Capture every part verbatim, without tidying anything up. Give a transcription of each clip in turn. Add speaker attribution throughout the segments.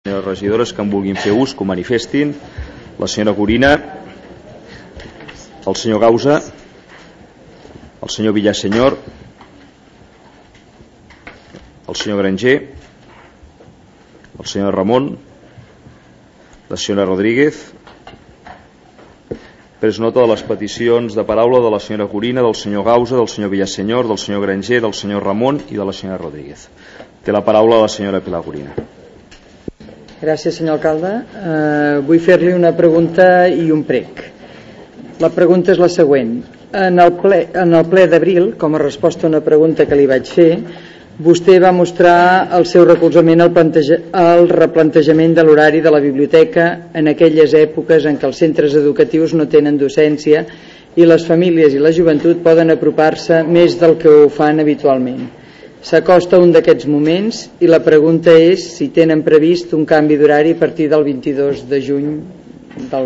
Speaker 1: Les regidores que en vulguin fer ús, que ho manifestin. La senyora Gorina, el senyor Gausa, el senyor Villasenyor, el senyor Granger, el senyor Ramon, la senyora Rodríguez. Pres nota de les peticions de paraula de la senyora Gorina, del senyor Gausa, del senyor Villasenyor, del senyor Granger, del senyor Ramon i de la senyora Rodríguez. Té la paraula la senyora Pilar Gorina.
Speaker 2: Gràcies, senyor alcalde. Eh, vull fer-li una pregunta i un prec. La pregunta és la següent. En el ple, en el ple d'abril, com a resposta a una pregunta que li vaig fer, vostè va mostrar el seu recolzament al, planteja, al replantejament de l'horari de la biblioteca en aquelles èpoques en què els centres educatius no tenen docència i les famílies i la joventut poden apropar-se més del que ho fan habitualment. S'acosta un d'aquests moments i la pregunta és si tenen previst un canvi d'horari a partir del vint-i-dos de juny del...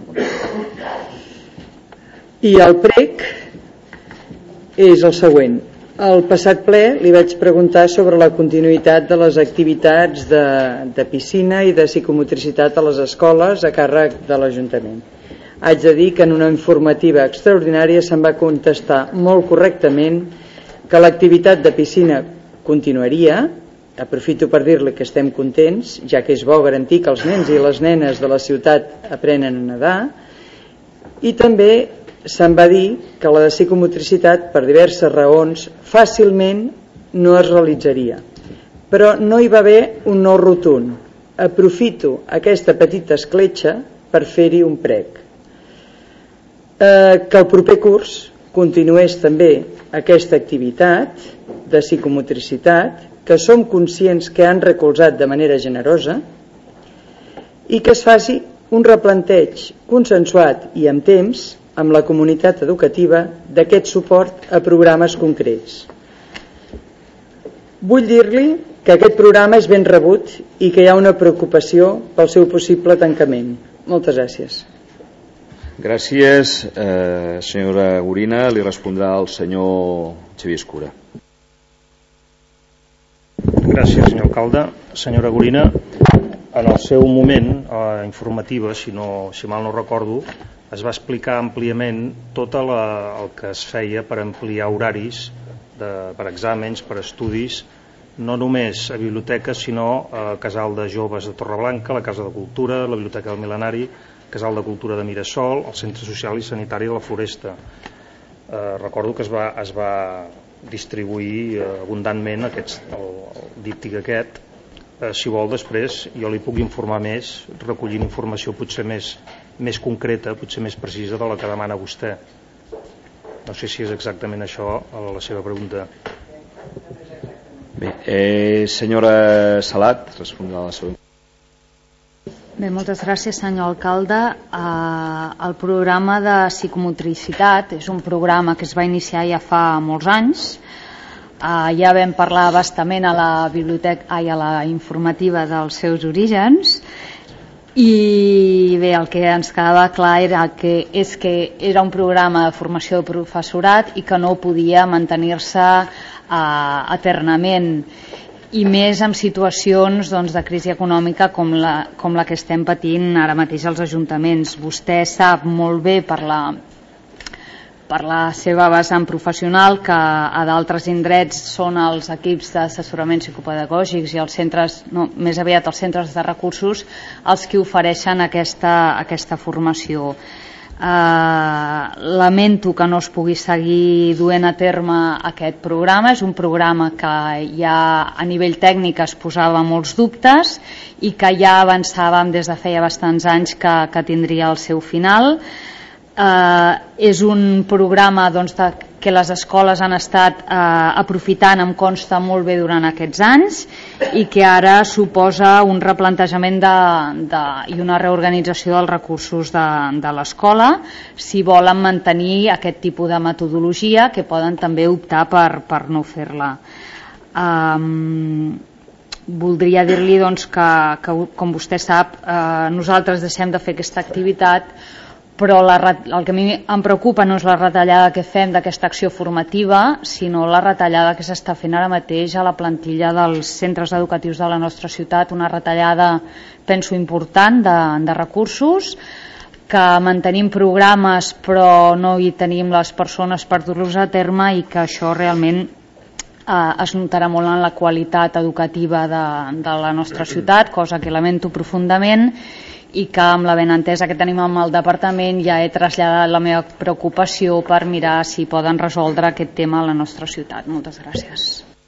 Speaker 2: I el prec és el següent. Al passat ple li vaig preguntar sobre la continuïtat de les activitats de, de piscina i de psicomotricitat a les escoles a càrrec de l'Ajuntament. Haig de dir que en una informativa extraordinària se'm va contestar molt correctament que l'activitat de piscina continuaria. Aprofito per dir-li que estem contents, ja que és bo garantir que els nens i les nenes de la ciutat aprenen a nedar, i també se'm va dir que la de psicomotricitat, per diverses raons, fàcilment no es realitzaria. Però no hi va haver un no rotund. Aprofito aquesta petita escletxa per fer-hi un prec. Eh, que el proper curs continués també aquesta activitat de psicomotricitat, que som conscients que han recolzat de manera generosa, i que es faci un replanteig consensuat i amb temps amb la comunitat educativa d'aquest suport a programes concrets. Vull dir-li que aquest programa és ben rebut i que hi ha una preocupació pel seu possible tancament. Moltes gràcies.
Speaker 1: Gràcies, eh, senyora Gorina. Li respondrà el senyor Xavier Escura.
Speaker 3: Gràcies, senyor alcalde. Senyora Gorina, en el seu moment eh, informativa, si, no, si mal no recordo, es va explicar àmpliament tot la, el que es feia per ampliar horaris de, per exàmens, per estudis, no només a biblioteques, sinó a Casal de Joves de Torreblanca, la Casa de Cultura, la Biblioteca del Mil·lenari, Casal de Cultura de Mirasol, el Centre Social i Sanitari de la Floresta. Eh, recordo que es va, es va distribuir eh, abundantment aquests, el, el díptic aquest. Eh, si vol, després jo li puc informar més, recollint informació potser més, més concreta, potser més precisa de la que demana vostè. No sé si és exactament això la seva pregunta.
Speaker 1: Bé, eh, senyora Salat, respondrà la següent.
Speaker 4: Bé, moltes gràcies, senyor alcalde. Eh, el programa de psicomotricitat és un programa que es va iniciar ja fa molts anys. Eh, ja vam parlar bastament a la biblioteca, ai, a la informativa dels seus orígens, i bé, el que ens quedava clar era que, és que era un programa de formació de professorat i que no podia mantenir-se eh, eternament, i més en situacions doncs, de crisi econòmica com la, com la que estem patint ara mateix als ajuntaments. Vostè sap molt bé per la, per la seva vessant professional que a d'altres indrets són els equips d'assessorament psicopedagògics i els centres, no, més aviat els centres de recursos els que ofereixen aquesta, aquesta formació. Uh, lamento que no es pugui seguir duent a terme aquest programa. És un programa que ja a nivell tècnic es posava molts dubtes i que ja avançàvem des de feia bastants anys que, que tindria el seu final. Uh, és un programa doncs, de, que les escoles han estat uh, aprofitant, em consta molt bé, durant aquests anys, i que ara suposa un replantejament de, de, i una reorganització dels recursos de, de l'escola, si volen mantenir aquest tipus de metodologia, que poden també optar per, per no fer-la. Um, voldria dir-li doncs, que, que, com vostè sap, eh, nosaltres deixem de fer aquesta activitat però la, el que a mi em preocupa no és la retallada que fem d'aquesta acció formativa, sinó la retallada que s'està fent ara mateix a la plantilla dels centres educatius de la nostra ciutat, una retallada, penso, important de, de recursos, que mantenim programes però no hi tenim les persones per dur-los a terme i que això realment eh, es notarà molt en la qualitat educativa de, de la nostra ciutat, cosa que lamento profundament, i que amb la benentesa que tenim amb el departament ja he traslladat la meva preocupació per mirar si poden resoldre aquest tema a la nostra ciutat. Moltes gràcies.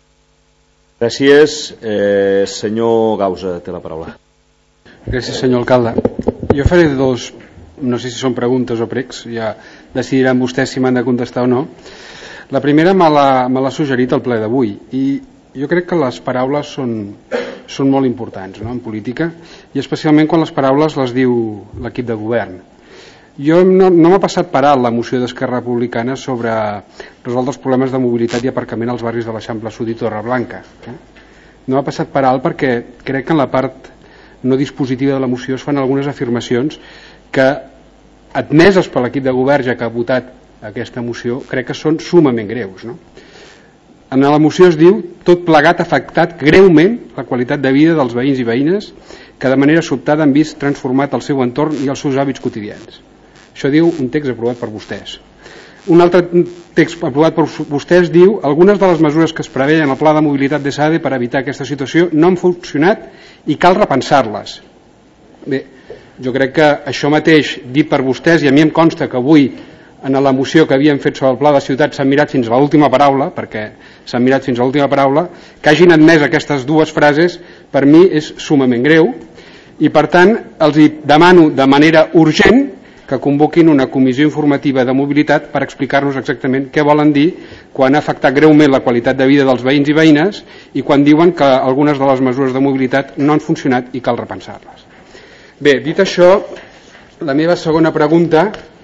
Speaker 1: Gràcies. Eh, senyor Gausa, té la paraula.
Speaker 5: Gràcies, senyor alcalde. Jo faré dos, no sé si són preguntes o pregs, ja decidiran vostès si m'han de contestar o no. La primera me l'ha suggerit el ple d'avui i jo crec que les paraules són, són molt importants, no?, en política, i especialment quan les paraules les diu l'equip de govern. Jo no, no m'ha passat per alt la moció d'Esquerra Republicana sobre resoldre els problemes de mobilitat i aparcament als barris de l'Eixample Sud i Torreblanca. Eh? No m'ha passat per alt perquè crec que en la part no dispositiva de la moció es fan algunes afirmacions que, admeses per l'equip de govern ja que ha votat aquesta moció, crec que són sumament greus, no? En la moció es diu tot plegat ha afectat greument la qualitat de vida dels veïns i veïnes que de manera sobtada han vist transformat el seu entorn i els seus hàbits quotidians. Això diu un text aprovat per vostès. Un altre text aprovat per vostès diu algunes de les mesures que es preveien en el pla de mobilitat de SADE per evitar aquesta situació no han funcionat i cal repensar-les. Bé, jo crec que això mateix dit per vostès, i a mi em consta que avui en la moció que havien fet sobre el pla de ciutat s'han mirat fins a l'última paraula, perquè s'han mirat fins a l'última paraula, que hagin admès aquestes dues frases per mi és sumament greu i per tant els demano de manera urgent que convoquin una comissió informativa de mobilitat per explicar-nos exactament què volen dir quan ha afectat greument la qualitat de vida dels veïns i veïnes i quan diuen que algunes de les mesures de mobilitat no han funcionat i cal repensar-les. Bé, dit això, la meva segona pregunta,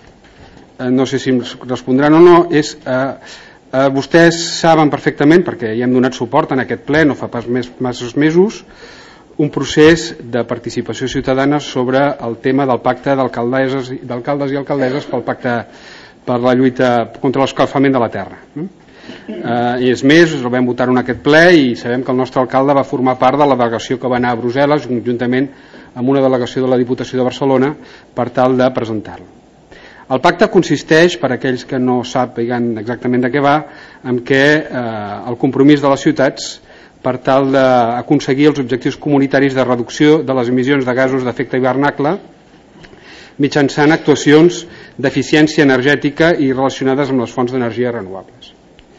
Speaker 5: no sé si em respondran o no, és eh, eh, vostès saben perfectament, perquè hi hem donat suport en aquest ple no fa pas més, masses mesos, un procés de participació ciutadana sobre el tema del pacte d'alcaldes i alcaldesses pel pacte per la lluita contra l'escalfament de la terra. Eh, I és més, el vam votar en aquest ple i sabem que el nostre alcalde va formar part de la delegació que va anar a Brussel·les conjuntament amb una delegació de la Diputació de Barcelona per tal de presentar-lo. El pacte consisteix, per aquells que no sàpiguen exactament de què va, en què eh, el compromís de les ciutats per tal d'aconseguir els objectius comunitaris de reducció de les emissions de gasos d'efecte hivernacle mitjançant actuacions d'eficiència energètica i relacionades amb les fonts d'energia renovables.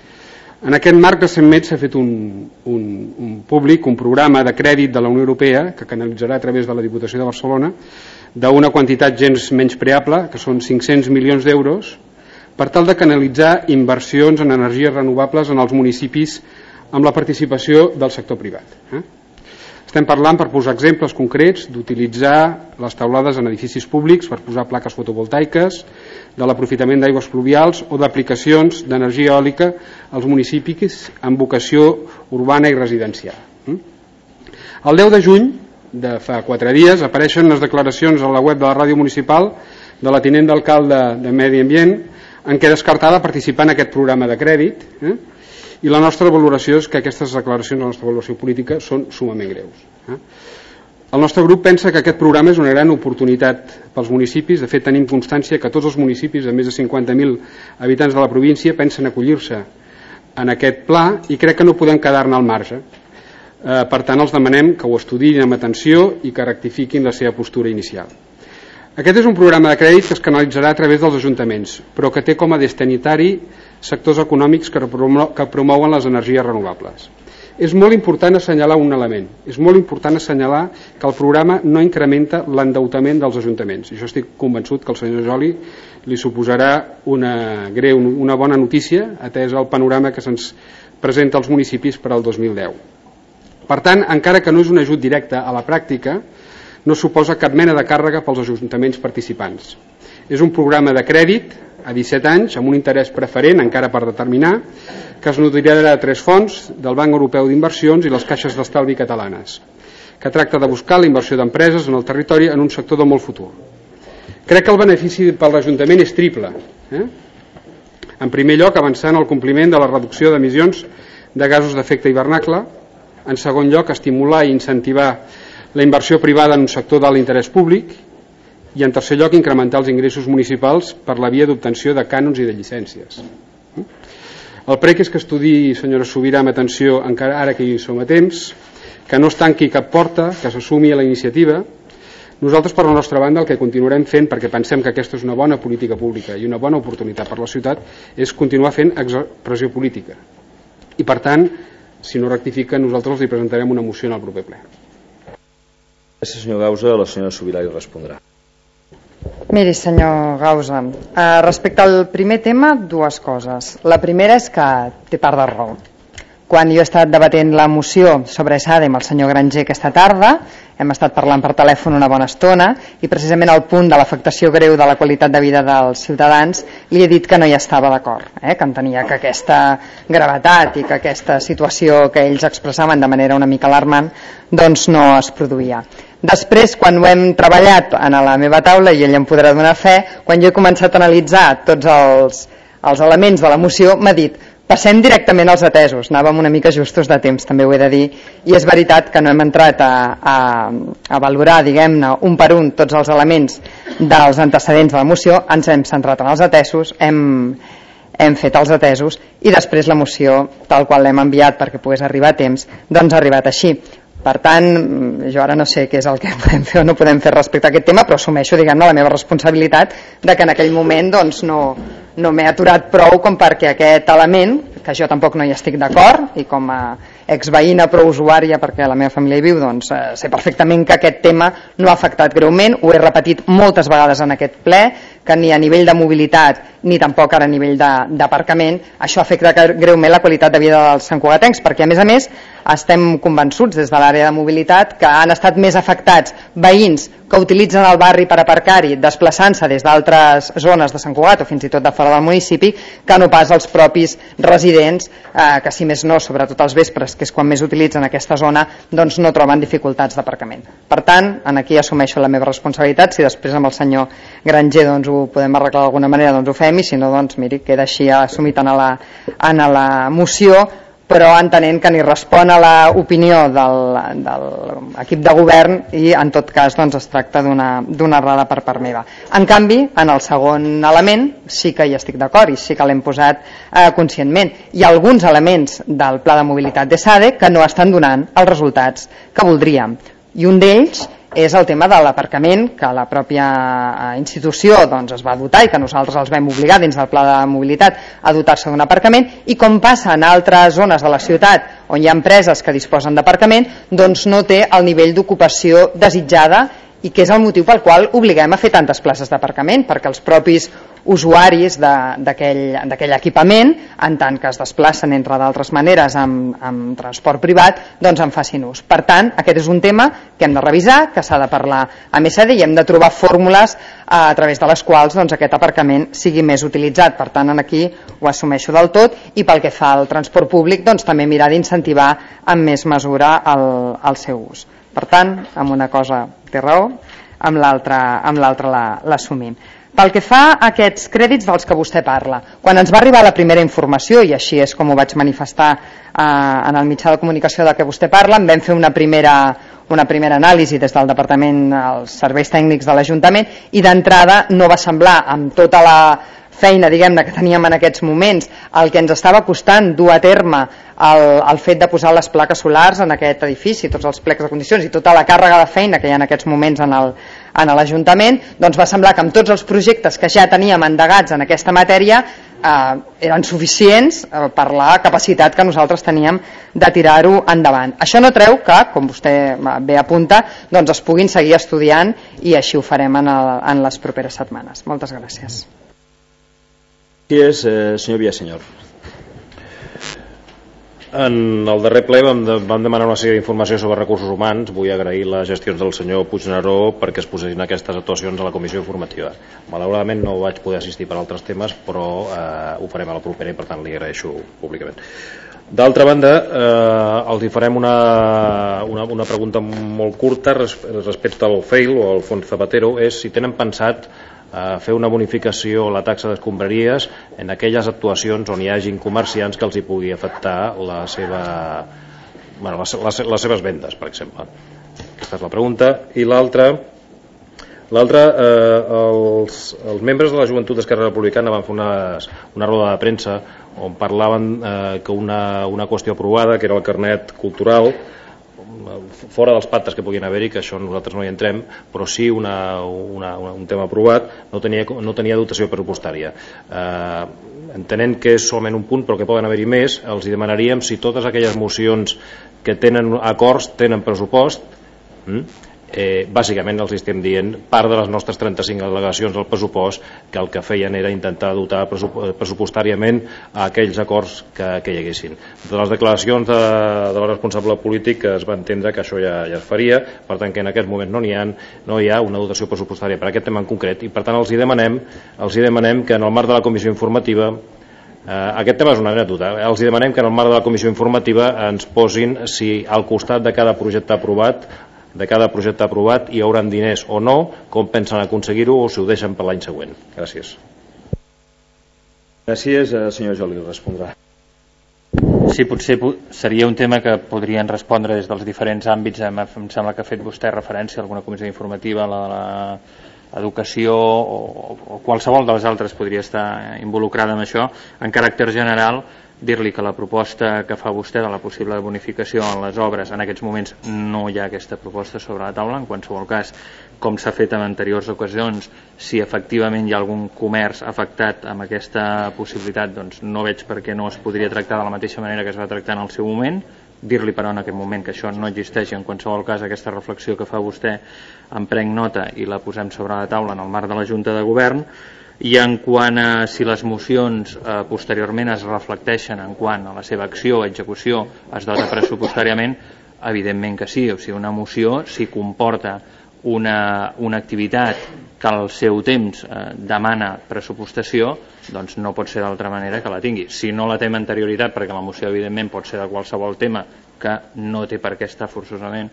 Speaker 5: En aquest marc recentment s'ha fet un, un, un públic, un programa de crèdit de la Unió Europea que canalitzarà a través de la Diputació de Barcelona d'una quantitat gens menyspreable, que són cinc-cents milions d'euros, per tal de canalitzar inversions en energies renovables en els municipis amb la participació del sector privat. Eh? Estem parlant, per posar exemples concrets, d'utilitzar les teulades en edificis públics per posar plaques fotovoltaiques, de l'aprofitament d'aigües pluvials o d'aplicacions d'energia eòlica als municipis amb vocació urbana i residencial. Eh? El deu de juny de fa quatre dies apareixen les declaracions a la web de la ràdio municipal de la tinent d'alcalde de Medi Ambient en què descartava participar en aquest programa de crèdit eh? i la nostra valoració és que aquestes declaracions, la nostra valoració política, són sumament greus. Eh? El nostre grup pensa que aquest programa és una gran oportunitat pels municipis. De fet, tenim constància que tots els municipis de més de cinquanta mil habitants de la província pensen acollir-se en aquest pla i crec que no podem quedar-ne al marge. Eh, per tant, els demanem que ho estudiïn amb atenció i que rectifiquin la seva postura inicial. Aquest és un programa de crèdit que es canalitzarà a través dels ajuntaments, però que té com a destinatari sectors econòmics que, promou, que promouen les energies renovables. És molt important assenyalar un element, és molt important assenyalar que el programa no incrementa l'endeutament dels ajuntaments. Jo estic convençut que el senyor Joli li suposarà una, greu, una bona notícia, atès el panorama que se'ns presenta als municipis per al dos mil deu. Per tant, encara que no és un ajut directe a la pràctica, no suposa cap mena de càrrega pels ajuntaments participants. És un programa de crèdit a disset anys amb un interès preferent, encara per determinar, que es nodrirà de tres fonts, del Banc Europeu d'Inversions i les caixes d'estalvi catalanes, que tracta de buscar la inversió d'empreses en el territori en un sector de molt futur. Crec que el benefici per l'Ajuntament és triple. Eh? En primer lloc, avançar en el compliment de la reducció d'emissions de gasos d'efecte hivernacle. En segon lloc, estimular i incentivar la inversió privada en un sector d'alt interès públic. I en tercer lloc, incrementar els ingressos municipals per la via d'obtenció de cànons i de llicències. El prec és que estudiï, senyora Subirà, amb atenció, encara ara que hi som a temps, que no es tanqui cap porta, que s'assumi a la iniciativa. Nosaltres, per la nostra banda, el que continuarem fent, perquè pensem que aquesta és una bona política pública i una bona oportunitat per la ciutat, és continuar fent pressió política. I, per tant, si no rectifica, nosaltres li presentarem una moció en el proper ple.
Speaker 1: Gràcies, senyor Gausa. La senyora Subirà li respondrà.
Speaker 2: Miri, senyor Gausa, eh, respecte al primer tema, dues coses. La primera és que té part de raó. Quan jo he estat debatent la moció sobre ESADE amb el senyor Granger aquesta tarda, hem estat parlant per telèfon una bona estona i precisament al punt de l'afectació greu de la qualitat de vida dels ciutadans li he dit que no hi estava d'acord, eh? que entenia que aquesta gravetat i que aquesta situació que ells expressaven de manera una mica alarmant doncs no es produïa. Després, quan ho hem treballat a la meva taula, i ell em podrà donar fe, quan jo he començat a analitzar tots els, els elements de la moció, m'ha dit: passem directament als atesos. Anàvem una mica justos de temps, també ho he de dir, i és veritat que no hem entrat a, a, a valorar, diguem-ne, un per un tots els elements dels antecedents de la moció, ens hem centrat en els atesos, hem, hem fet els atesos, i després la moció, tal qual l'hem enviat perquè pogués arribar a temps, doncs ha arribat així. Per tant, jo ara no sé què és el que podem fer o no podem fer respecte a aquest tema, però assumeixo, diguem-ne, la meva responsabilitat de que en aquell moment doncs, no, no m'he aturat prou com perquè aquest element, que jo tampoc no hi estic d'acord, i com a exveïna però usuària perquè la meva família hi viu, doncs eh, sé perfectament que aquest tema no ha afectat greument, ho he repetit moltes vegades en aquest ple, que ni a nivell de mobilitat ni tampoc ara a nivell d'aparcament això afecta greument la qualitat de vida dels santcugatencs, perquè a més a més estem convençuts des de l'àrea de mobilitat que han estat més afectats veïns que utilitzen el barri per aparcar-hi desplaçant-se des d'altres zones de Sant Cugat o fins i tot de fora del municipi que no pas els propis residents eh, que si més no, sobretot els vespres que és quan més utilitzen aquesta zona, doncs no troben dificultats d'aparcament. Per tant, aquí assumeixo la meva responsabilitat, si després amb el senyor Granger doncs, ho podem arreglar d'alguna manera, doncs ho fem, i si no, doncs miri, queda així assumit en la, en la moció, però entenent que ni respon a l'opinió del, de l'equip de govern i en tot cas doncs, es tracta d'una errada per part meva. En canvi, en el segon element sí que hi estic d'acord i sí que l'hem posat eh, conscientment. Hi ha alguns elements del pla de mobilitat d'ESADE que no estan donant els resultats que voldríem, i un d'ells és el tema de l'aparcament, que la pròpia institució doncs, es va dotar i que nosaltres els vam obligar dins del pla de mobilitat a dotar-se d'un aparcament, i com passa en altres zones de la ciutat on hi ha empreses que disposen d'aparcament, doncs no té el nivell d'ocupació desitjada, i que és el motiu pel qual obliguem a fer tantes places d'aparcament, perquè els propis usuaris d'aquell equipament, en tant que es desplacen entre d'altres maneres amb, amb transport privat, doncs en facin ús. Per tant, aquest és un tema que hem de revisar, que s'ha de parlar amb ESADE i hem de trobar fórmules a través de les quals doncs, aquest aparcament sigui més utilitzat. Per tant, aquí ho assumeixo del tot, i pel que fa al transport públic, doncs també mirar d'incentivar amb més mesura el, el seu ús. Per tant, amb una cosa té raó, amb l'altra l'assumim. Pel que fa a aquests crèdits dels que vostè parla, quan ens va arribar la primera informació, i així és com ho vaig manifestar eh, en el mitjà de comunicació de què vostè parla, en vam fer una primera, una primera anàlisi des del departament, els serveis tècnics de l'Ajuntament, i d'entrada no va semblar, amb tota la feina diguem-ne que teníem en aquests moments, el que ens estava costant dur a terme el, el fet de posar les plaques solars en aquest edifici, tots els plecs de condicions i tota la càrrega de feina que hi ha en aquests moments en el, en l'Ajuntament, doncs va semblar que amb tots els projectes que ja teníem endegats en aquesta matèria eh, eren suficients eh, per la capacitat que nosaltres teníem de tirar-ho endavant. Això no treu que, com vostè bé apunta, doncs es puguin seguir estudiant, i així ho farem en, el, en les properes setmanes. Moltes gràcies.
Speaker 1: Qui és, eh, senyor Villasenyor?
Speaker 3: En el darrer ple vam, de, vam demanar una sèrie d'informació sobre recursos humans. Vull agrair les gestions del senyor Puigneró perquè es posessin aquestes actuacions a la comissió informativa. Malauradament no vaig poder assistir per altres temes, però eh, ho farem a la propera i per tant li agraeixo públicament. D'altra banda, eh, els hi farem una, una, una pregunta molt curta respecte al F E I L o al Fons Zapatero, és si tenen pensat eh, fer una bonificació a la taxa d'escombraries en aquelles actuacions on hi hagin comerciants que els hi pugui afectar la seva, bueno, les, les, les seves vendes, per exemple. Aquesta és la pregunta. I l'altra, l'altra eh, els, els membres de la Joventut d'Esquerra Republicana van fer una, una roda de premsa on parlaven eh, que una, una qüestió aprovada, que era el carnet cultural, fora dels pactes que puguin haver-hi, que això nosaltres no hi entrem, però sí una, una, una, un tema aprovat, no tenia, no tenia dotació pressupostària. Eh, entenent que és solament un punt, però que poden haver-hi més, els hi demanaríem si totes aquelles mocions que tenen acords tenen pressupost. hm? Eh, bàsicament els estem dient part de les nostres trenta-cinc al·legacions del pressupost que el que feien era intentar dotar pressupostàriament a aquells acords que, que hi haguessin. De les declaracions de, de la responsable polític es va entendre que això ja, ja es faria, per tant que en aquest moment no n'hi ha, no hi ha una dotació pressupostària per aquest tema en concret i per tant els hi demanem, els hi demanem que en el marc de la comissió informativa Uh, aquest tema és una anècdota. Els demanem que en el marc de la comissió informativa ens posin si al costat de cada projecte aprovat de cada projecte aprovat hi hauran diners o no, com pensen aconseguir-ho o si ho deixen per l'any següent. Gràcies.
Speaker 1: Gràcies, senyor Joli, respondrà.
Speaker 6: Sí, potser seria un tema que podrien respondre des dels diferents àmbits. Em sembla que ha fet vostè referència a alguna comissió informativa, a la, educació o, o qualsevol de les altres podria estar involucrada en això. En caràcter general, dir-li que la proposta que fa vostè de la possible bonificació en les obres, en aquests moments no hi ha aquesta proposta sobre la taula. En qualsevol cas, com s'ha fet en anteriors ocasions, si efectivament hi ha algun comerç afectat amb aquesta possibilitat, doncs no veig per què no es podria tractar de la mateixa manera que es va tractar en el seu moment. Dir-li però en aquest moment que això no existeix. En qualsevol cas, aquesta reflexió que fa vostè en prenc nota i la posem sobre la taula en el marc de la Junta de Govern. I en quant a si les mocions eh, posteriorment es reflecteixen en quant a la seva acció o execució es dota pressupostàriament, evidentment que sí. O sigui, una moció, si comporta una, una activitat que al seu temps eh, demana pressupostació, doncs no pot ser d'altra manera que la tingui. Si no la té amb anterioritat, perquè la moció evidentment pot ser de qualsevol tema que no té per què estar forçosament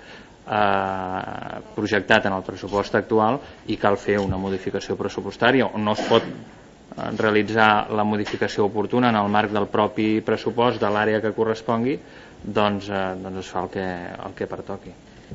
Speaker 6: eh, projectat en el pressupost actual i cal fer una modificació pressupostària, on no es pot realitzar la modificació oportuna en el marc del propi pressupost de l'àrea que correspongui, doncs, eh, doncs es fa el que, el que pertoqui.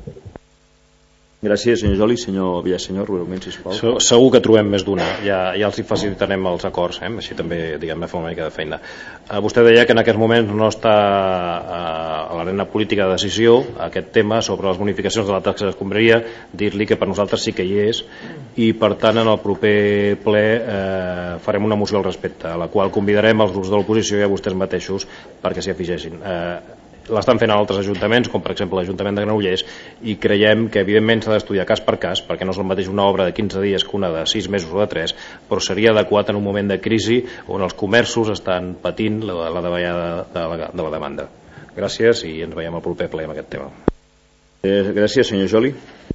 Speaker 1: Gràcies, senyor Joli. Senyor Villasenyor, breument, sisplau.
Speaker 3: Segur que trobem més d'una, ja, ja els hi facilitarem els acords, eh? Així també, diguem-ne, fa una mica de feina. Eh, vostè deia que en aquests moments no està eh, a l'arena política de decisió aquest tema sobre les bonificacions de la taxa d'escombraria. Dir-li que per nosaltres sí que hi és i per tant en el proper ple eh, farem una moció al respecte, a la qual convidarem els grups de l'oposició i a vostès mateixos perquè s'hi afegeixin. Eh, l'estan fent en altres ajuntaments, com per exemple l'Ajuntament de Granollers, i creiem que evidentment s'ha d'estudiar cas per cas, perquè no és el mateix una obra de quinze dies que una de sis mesos o de tres, però seria adequat en un moment de crisi on els comerços estan patint la, la davallada de la, de la demanda. Gràcies i ens veiem al proper ple amb aquest tema.
Speaker 1: Eh, gràcies, senyor Joli.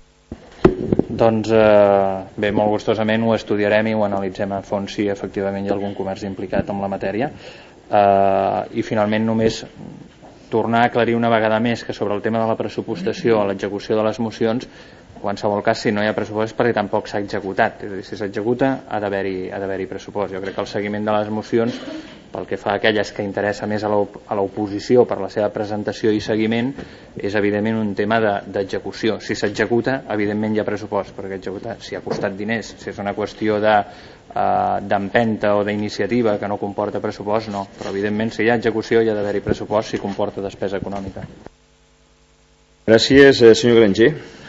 Speaker 6: Doncs eh, bé, molt gustosament ho estudiarem i ho analitzem a fons si efectivament hi ha algun comerç implicat en la matèria. Eh, I finalment només tornar a aclarir una vegada més que sobre el tema de la pressupostació a l'execució de les mocions, en qualsevol cas, si no hi ha pressupost és perquè tampoc s'ha executat. És a dir, si s'executa ha d'haver-hi ha d'haver-hi pressupost. Jo crec que el seguiment de les mocions, pel que fa a aquelles que interessa més a l'oposició per la seva presentació i seguiment, és evidentment un tema d'execució. Si s'executa, evidentment hi ha pressupost, perquè executar, si ha costat diners, si és una qüestió de d'empenta o d'iniciativa que no comporta pressupost, no, però evidentment si hi ha execució hi ha d'haver-hi pressupost si comporta despesa econòmica.
Speaker 1: Gràcies, senyor Granger.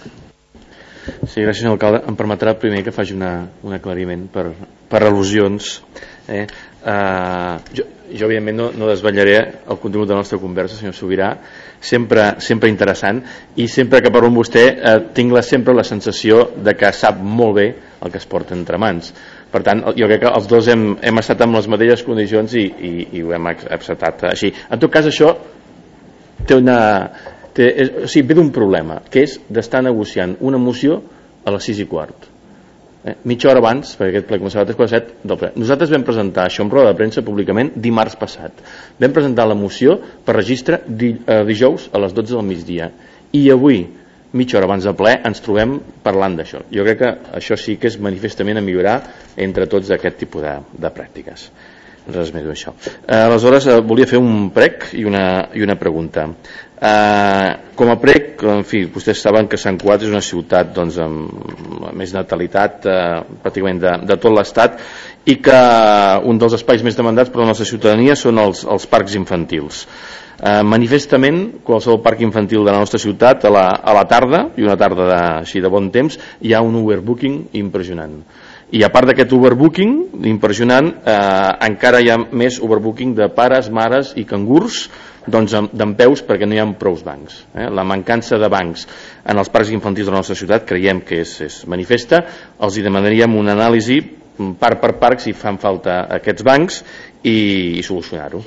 Speaker 7: Sí, gràcies, senyor alcalde. Em permetrà primer que faci una, un aclariment per, per al·lusions. Eh? Uh, jo, jo evidentment no, no desvetllaré el contingut de la nostra conversa, senyor Sobirà, sempre, sempre interessant, i sempre que parlo amb vostè eh, tinc la, sempre la sensació de que sap molt bé el que es porta entre mans. Per tant, jo crec que els dos hem, hem estat en les mateixes condicions i, i, i ho hem acceptat així. En tot cas, això té una, té, és, o sigui, ve d'un problema, que és d'estar negociant una moció a les sis i quart. eh, mitja hora abans, perquè aquest ple començava a tres quaranta set del ple. Nosaltres vam presentar això en roda de premsa públicament dimarts passat. Vam presentar la moció per registre di, eh, dijous a les dotze del migdia. I avui, mitja hora abans del ple, ens trobem parlant d'això. Jo crec que això sí que és manifestament a millorar entre tots aquest tipus de, de pràctiques. Res més d'això. Eh, aleshores, eh, volia fer un prec i una, i una pregunta. Eh, com a prec, en fi, vostès saben que Sant Cugat és una ciutat doncs, amb més natalitat eh, pràcticament de, de tot l'estat i que un dels espais més demandats per la nostra ciutadania són els, els parcs infantils. Eh, manifestament, qualsevol parc infantil de la nostra ciutat a la, a la tarda, i una tarda de, així de bon temps, hi ha un overbooking impressionant. I a part d'aquest overbooking impressionant, eh, encara hi ha més overbooking de pares, mares i cangurs doncs dempeus perquè no hi ha prous bancs. Eh? La mancança de bancs en els parcs infantils de la nostra ciutat creiem que és, és manifesta. Els hi demanaríem una anàlisi parc per parc si fan falta aquests bancs i, i solucionar-ho.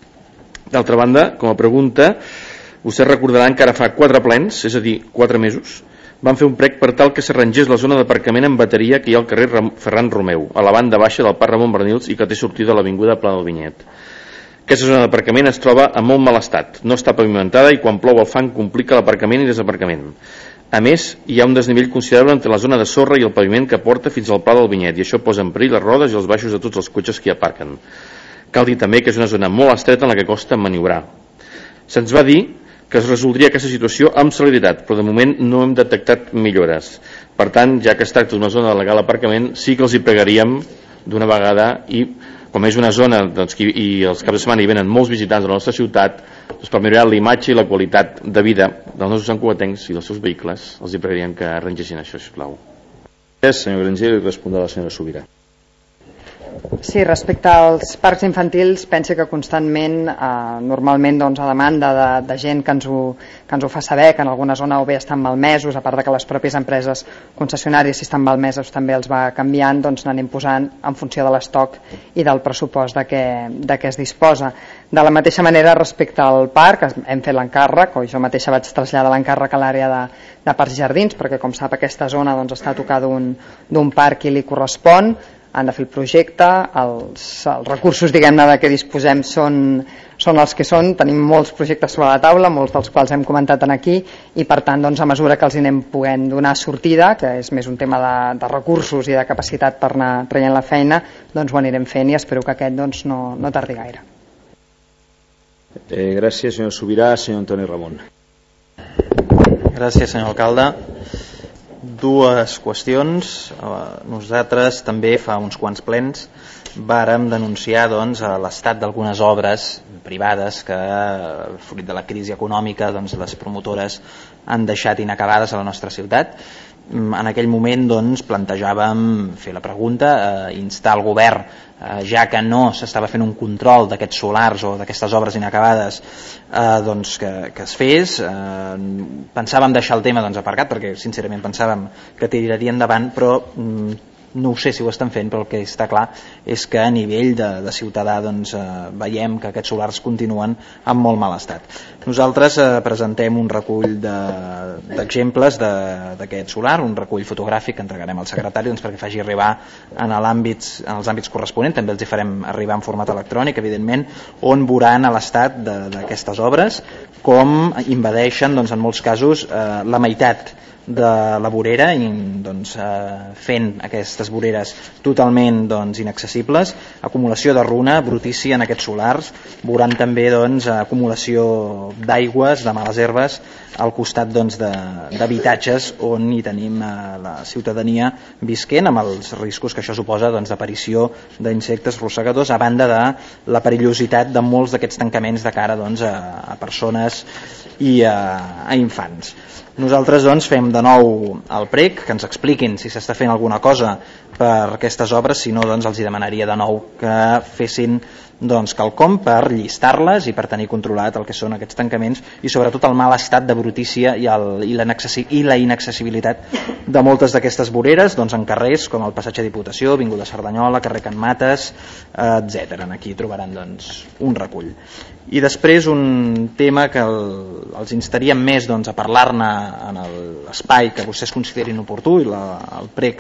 Speaker 7: D'altra banda, com a pregunta, vostès recordaran que ara fa quatre plens, és a dir, quatre mesos, van fer un prec per tal que s'arrangés la zona d'aparcament en bateria que hi ha al carrer Ferran Romeu, a la banda baixa del Parc Ramon Bernils i que té sortida a l'avinguda Pla del Vinyet. Aquesta zona d'aparcament es troba en molt mal estat, no està pavimentada i quan plou el fang complica l'aparcament i desaparcament. A més, hi ha un desnivell considerable entre la zona de sorra i el paviment que porta fins al Pla del Vinyet i això posa en perill les rodes i els baixos de tots els cotxes que hi aparquen. Cal dir també que és una zona molt estreta en la que costa maniobrar. Se'ns va dir que es resoldria aquesta situació amb celeritat, però de moment no hem detectat millores. Per tant, ja que es tracta d'una zona de legal aparcament, sí que els hi pregaríem d'una vegada i com és una zona doncs, que, i els caps de setmana hi venen molts visitants de la nostra ciutat, doncs, per millorar la imatge i la qualitat de vida dels nostres santcugatencs i dels seus vehicles, els hi pregaríem que arrangessin això, sisplau.
Speaker 1: Gràcies, senyor Granger, i respondrà la senyora Sobirà.
Speaker 2: Sí, respecte als parcs infantils, penso que constantment, eh, normalment doncs, a demanda de, de gent que ens, ho, que ens ho fa saber, que en alguna zona o bé estan malmesos, a part de que les pròpies empreses concessionàries, si estan malmesos, també els va canviant, doncs n'anem posant en funció de l'estoc i del pressupost de què, de què es disposa. De la mateixa manera, respecte al parc, hem fet l'encàrrec, o jo mateixa vaig traslladar l'encàrrec a l'àrea de, de parcs i jardins, perquè com sap aquesta zona doncs, està a tocar d'un parc i li correspon, han de fer el projecte, els, els recursos diguem-ne de què disposem són, són els que són, tenim molts projectes sobre la taula, molts dels quals hem comentat aquí i per tant doncs, a mesura que els hi anem podent donar sortida, que és més un tema de, de recursos i de capacitat per anar traient la feina, doncs ho anirem fent i espero que aquest doncs, no, no tardi gaire.
Speaker 1: Eh, gràcies, senyor Sobirà. Senyor Antoni Ramon.
Speaker 8: Gràcies, senyor alcalde. Dues qüestions. Nosaltres també fa uns quants plens vàrem denunciar doncs, l'estat d'algunes obres privades que, fruit de la crisi econòmica, doncs, les promotores han deixat inacabades a la nostra ciutat. En aquell moment doncs, plantejàvem fer la pregunta, eh, instar el govern, eh, ja que no s'estava fent un control d'aquests solars o d'aquestes obres inacabades, eh, doncs que, que es fes. Eh, pensàvem deixar el tema doncs, aparcat perquè sincerament pensàvem que tiraria endavant, però mm, no ho sé si ho estan fent, però el que està clar és que a nivell de, de ciutadà doncs, eh, veiem que aquests solars continuen en molt mal estat. Nosaltres eh, presentem un recull d'exemples de, d'aquest solar, un recull fotogràfic que entregarem al secretari doncs, perquè faci arribar en, l'àmbits, en els àmbits corresponents, també els hi farem arribar en format electrònic, evidentment, on veuran l'estat d'aquestes obres, com invadeixen doncs, en molts casos eh, la meitat de la vorera i doncs, eh, fent aquestes voreres totalment doncs, inaccessibles, acumulació de runa, brutícia en aquests solars, veuran també doncs, acumulació d'aigües, de males herbes al costat doncs, d'habitatges on hi tenim eh, la ciutadania visquent amb els riscos que això suposa doncs, d'aparició d'insectes rosegadors, a banda de la perillositat de molts d'aquests tancaments de cara doncs, a, a persones i a, a infants. Nosaltres doncs, fem de nou el prec, que ens expliquin si s'està fent alguna cosa per aquestes obres, si no doncs, els demanaria de nou que fessin doncs, quelcom per llistar-les i per tenir controlat el que són aquests tancaments i sobretot el mal estat de brutícia i, el, i, i la inaccessibilitat de moltes d'aquestes voreres doncs, en carrers com el Passatge Diputació, Avinguda Cerdanyola, carrer Can Mates, etcètera. Aquí trobaran doncs, un recull. I després un tema que el, els instaríem més doncs, a parlar-ne en l'espai que vostès considerin oportú i la, el prec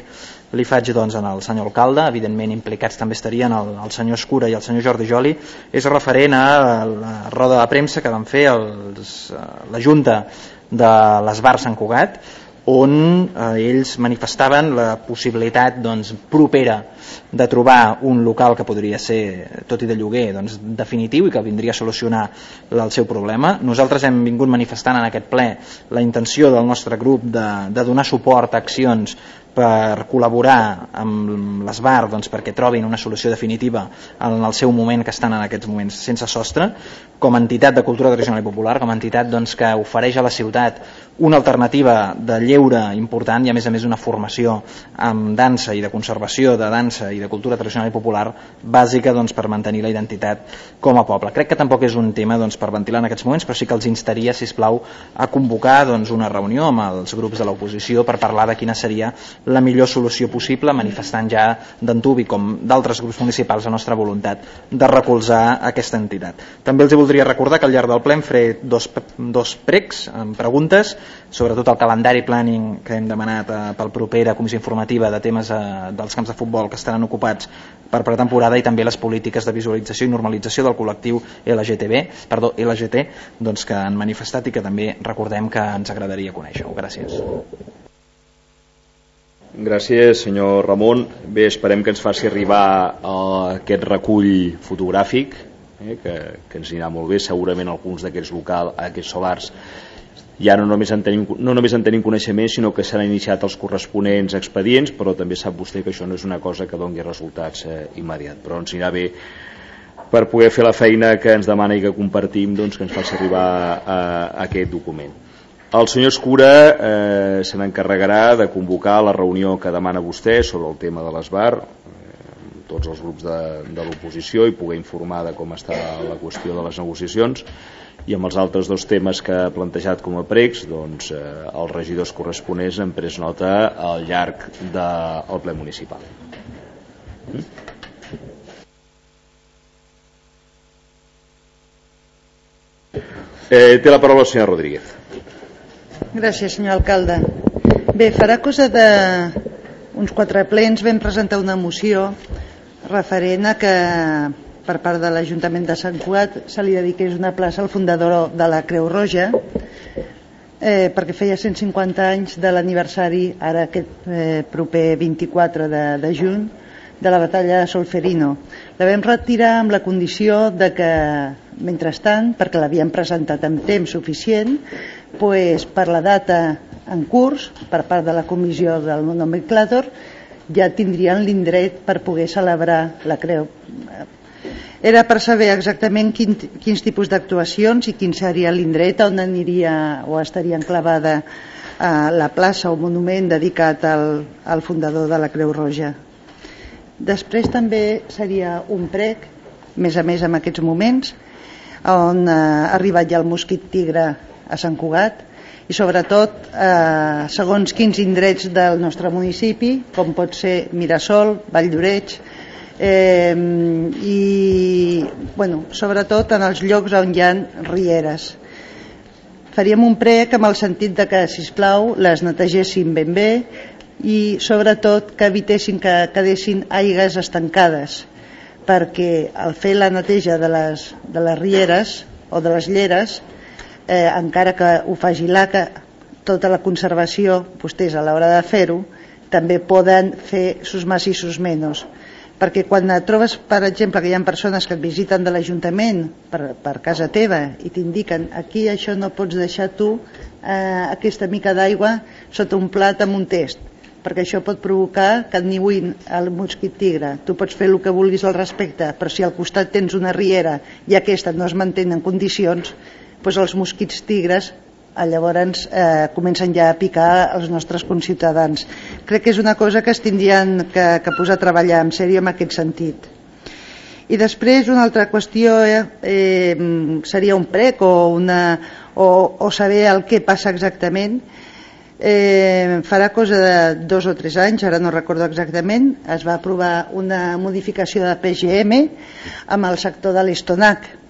Speaker 8: li faig doncs al senyor alcalde, evidentment implicats també estarien el, el senyor Escura i el senyor Jordi Joli, és referent a la roda de premsa que van fer els, la Junta de l'Esbar Sant Cugat, on eh, ells manifestaven la possibilitat doncs, propera de trobar un local que podria ser, tot i de lloguer, doncs, definitiu i que vindria a solucionar el seu problema. Nosaltres hem vingut manifestant en aquest ple la intenció del nostre grup de, de donar suport a accions per col·laborar amb l'Esbar doncs, perquè trobin una solució definitiva en el seu moment que estan en aquests moments sense sostre, com a entitat de cultura tradicional i popular, com a entitat doncs, que ofereix a la ciutat una alternativa de lleure important i a més a més una formació amb dansa i de conservació de dansa i de cultura tradicional i popular bàsica doncs, per mantenir la identitat com a poble. Crec que tampoc és un tema doncs, per ventilar en aquests moments, però sí que els instaria, sisplau, a convocar doncs, una reunió amb els grups de l'oposició per parlar de quina seria la millor solució possible, manifestant ja d'antuvi com d'altres grups municipals la nostra voluntat de recolzar aquesta entitat. També els voldria recordar que al llarg del ple em faré dos, dos pregs amb preguntes, sobretot el calendari planning que hem demanat eh, pel propera comissió informativa de temes eh, dels camps de futbol que estaran ocupats per pretemporada i també les polítiques de visualització i normalització del col·lectiu L G T B, perdó, L G T, doncs que han manifestat i que també recordem que ens agradaria conèixer-ho. Gràcies.
Speaker 1: Gràcies, senyor Ramon. Bé, esperem que ens faci arribar uh, aquest recull fotogràfic, eh, que, que ens anirà molt bé. Segurament alguns d'aquests locals, aquests solars, ja no només, en tenim, no només en tenim coneixement, sinó que s'han iniciat els corresponents expedients, però també sap vostè que això no és una cosa que doni resultats eh, immediats. Però ens anirà bé per poder fer la feina que ens demana i que compartim, doncs, que ens faci arribar a, a aquest document. El senyor Escura eh, se n'encarregarà de convocar la reunió que demana vostè sobre el tema de l'Esbar, eh, tots els grups de, de l'oposició, i poder informar de com està la qüestió de les negociacions, i amb els altres dos temes que ha plantejat com a pregs, doncs, eh, els regidors corresponents han pres nota al llarg del ple municipal. Mm? Eh, té la paraula el senyor Rodríguez.
Speaker 9: Gràcies, senyor alcalde. Bé, farà cosa d'uns quatre plens vam presentar una moció referent a que per part de l'Ajuntament de Sant Cugat se li dediqués una plaça al fundador de la Creu Roja, eh, perquè feia cent cinquanta anys de l'aniversari, ara aquest eh, proper vint-i-quatre de, de juny, de la batalla de Solferino. La vam retirar amb la condició de que, mentrestant, perquè l'havíem presentat amb temps suficient, pues, per la data en curs, per part de la comissió del nomenclàtor, ja tindrien l'indret per poder celebrar la creu. Era per saber exactament quin, quins tipus d'actuacions i quin seria l'indret on aniria o estaria enclavada eh, la plaça o monument dedicat al, al fundador de la Creu Roja. Després també seria un prec, més a més en aquests moments, on eh, ha arribat ja el mosquit tigre a Sant Cugat i sobretot eh, segons quins indrets del nostre municipi, com pot ser Mirasol, Vall d'Oreig, Eh, i bueno, sobretot en els llocs on hi ha rieres. Faríem un prec amb el sentit de que, sisplau, les netegessin ben bé i sobretot que evitessin que quedessin aigues estancades, perquè al fer la neteja de les, de les rieres o de les lleres, eh, encara que ho faci l'A C A, tota la conservació, vostès a l'hora de fer-ho també poden fer sus más i sus menos, perquè quan et trobes, per exemple, que hi ha persones que et visiten de l'Ajuntament per, per casa teva i t'indiquen aquí això no pots deixar tu eh, aquesta mica d'aigua sota un plat amb un test, perquè això pot provocar que et niuïn el mosquit tigre. Tu pots fer el que vulguis al respecte, però si al costat tens una riera i aquesta no es mantén en condicions, doncs els mosquits tigres llavors eh, comencen ja a picar els nostres conciutadans. Crec que és una cosa que es tindrien que, que posar a treballar en sèrio en aquest sentit. I després una altra qüestió eh, eh, seria un prec o, una, o, o saber el que passa exactament. Eh, farà cosa de dos o tres anys, ara no recordo exactament, es va aprovar una modificació de P G M amb el sector de l'Estonac,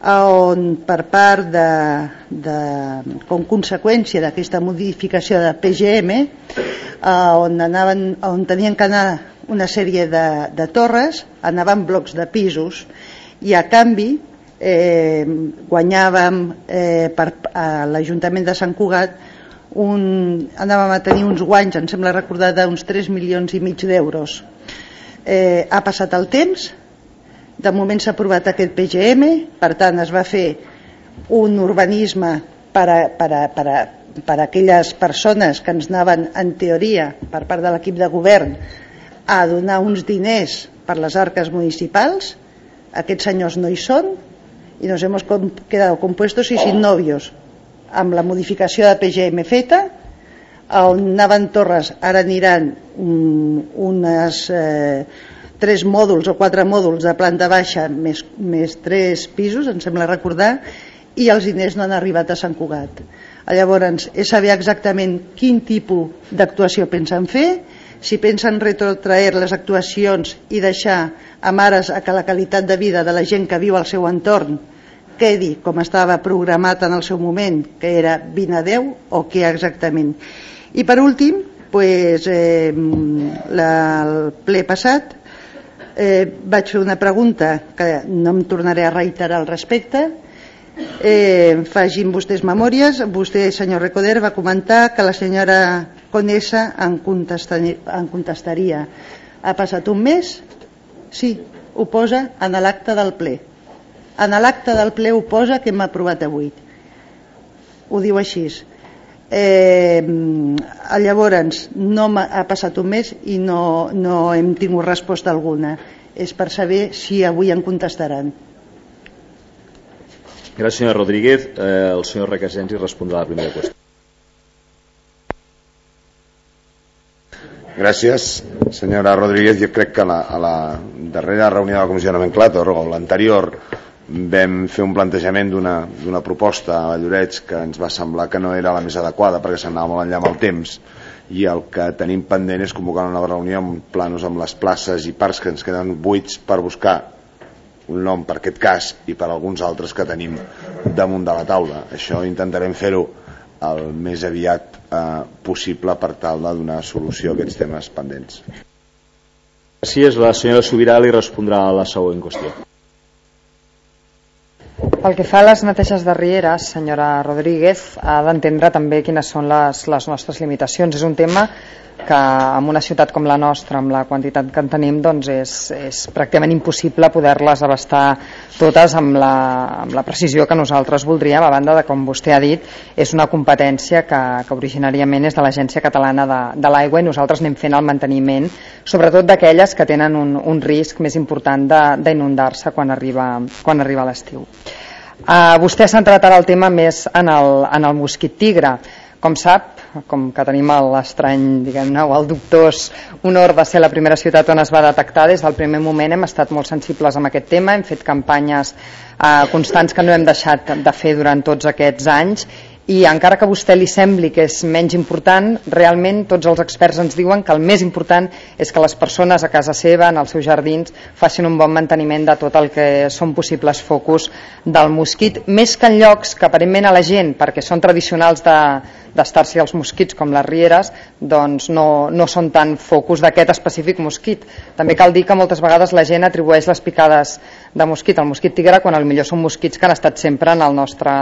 Speaker 9: on per part de, de com conseqüència d'aquesta modificació de P G M, on, anaven, on tenien que anar una sèrie de, de torres, anaven blocs de pisos, i a canvi eh, guanyàvem eh, per, a l'Ajuntament de Sant Cugat un, anàvem a tenir uns guanys, em sembla recordar, d'uns tres milions i mig d'euros. Eh, ha passat el temps, de moment s'ha aprovat aquest P G M, per tant es va fer un urbanisme per a, per a, per a, per a aquelles persones que ens anaven, en teoria, per part de l'equip de govern, a donar uns diners per les arques municipals. Aquests senyors no hi són i nos hemos quedado compuestos y sin novios. Amb la modificació de P G M feta, on anaven torres, ara aniran um, unes eh, tres mòduls o quatre mòduls de planta baixa més, més tres pisos, em sembla recordar, i els diners no han arribat a Sant Cugat. Llavors, és saber exactament quin tipus d'actuació pensen fer, si pensen retrotraer les actuacions i deixar a mares a que la qualitat de vida de la gent que viu al seu entorn quedi com estava programat en el seu moment, que era vint a deu, o què exactament. I per últim, pues, eh, la, el ple passat eh, vaig fer una pregunta que no em tornaré a reiterar al respecte. Eh, facin vostès memòries. Vostè, senyor Recoder, va comentar que la senyora Conesa en, en contestaria. Ha passat un mes? Sí, ho posa en l'acte del ple. En l'acte del ple ho posa que hem aprovat avui. Ho diu així. Eh, llavors no ha passat un mes i no, no hem tingut resposta alguna. És per saber si avui en contestaran.
Speaker 1: Gràcies, senyor Rodríguez. Eh, el senyor Requesens respondrà a la primera qüestió.
Speaker 10: Gràcies, senyora Rodríguez. Jo crec que a la, a la darrera reunió de la Comissió de Nomenclator, o l'anterior, vam fer un plantejament d'una proposta a Llorets que ens va semblar que no era la més adequada perquè s'anava molt enllà amb el temps, i el que tenim pendent és convocar una nova reunió amb planos amb les places i parcs que ens queden buits per buscar un nom per aquest cas i per alguns altres que tenim damunt de la taula. Això intentarem fer-ho el més aviat eh, possible per tal de donar solució a aquests temes pendents.
Speaker 1: Gràcies. La senyora Subirà li respondrà a la següent qüestió.
Speaker 2: Pel que fa a les neteges de rieres, senyora Rodríguez, ha d'entendre també quines són les, les nostres limitacions. És un tema que en una ciutat com la nostra, amb la quantitat que en tenim, doncs és, és pràcticament impossible poder-les abastar totes amb la, amb la precisió que nosaltres voldríem, a banda de, com vostè ha dit, és una competència que, que originàriament és de l'Agència Catalana de, de l'Aigua, i nosaltres anem fent el manteniment, sobretot d'aquelles que tenen un, un risc més important d'inundar-se quan arriba, quan arriba l'estiu. Uh, vostè s'ha centrat ara el tema més en el, en el mosquit tigre. Com sap, com que tenim l'estrany, diguem-ne, o el dubtós honor de ser la primera ciutat on es va detectar, des del primer moment hem estat molt sensibles amb aquest tema, hem fet campanyes eh, constants que no hem deixat de fer durant tots aquests anys, i encara que a vostè li sembli que és menys important, realment tots els experts ens diuen que el més important és que les persones a casa seva, en els seus jardins, facin un bon manteniment de tot el que són possibles focus del mosquit, més que en llocs que aparentment a la gent, perquè són tradicionals de d'estar-s'hi els mosquits com les rieres, doncs no, no són tan focus d'aquest específic mosquit. També cal dir que moltes vegades la gent atribueix les picades de mosquit al mosquit tigre quan potser són mosquits que han estat sempre en el nostre